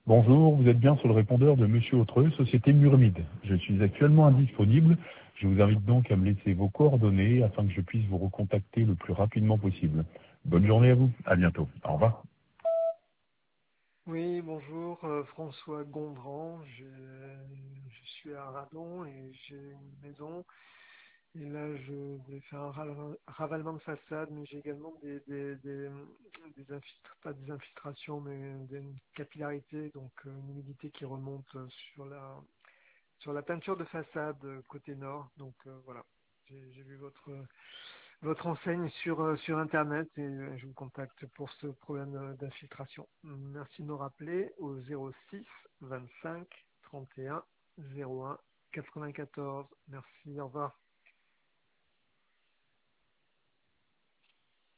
Bonjour, vous êtes bien sur le répondeur de Monsieur Autreux, Société Murmide. Je suis actuellement indisponible. Je vous invite donc à me laisser vos coordonnées afin que je puisse vous recontacter le plus rapidement possible. Bonne journée à vous. À bientôt. Au revoir. Oui, bonjour, François Gondran. Je suis à Radon et j'ai une maison. Et là, je voulais faire un ravalement de façade, mais j'ai également pas des infiltrations, mais une capillarité, donc une humidité qui remonte sur la peinture de façade côté nord. Donc voilà, j'ai vu votre enseigne sur Internet et je vous contacte pour ce problème d'infiltration. Merci de me rappeler au 06 25 31 01 94. Merci, au revoir.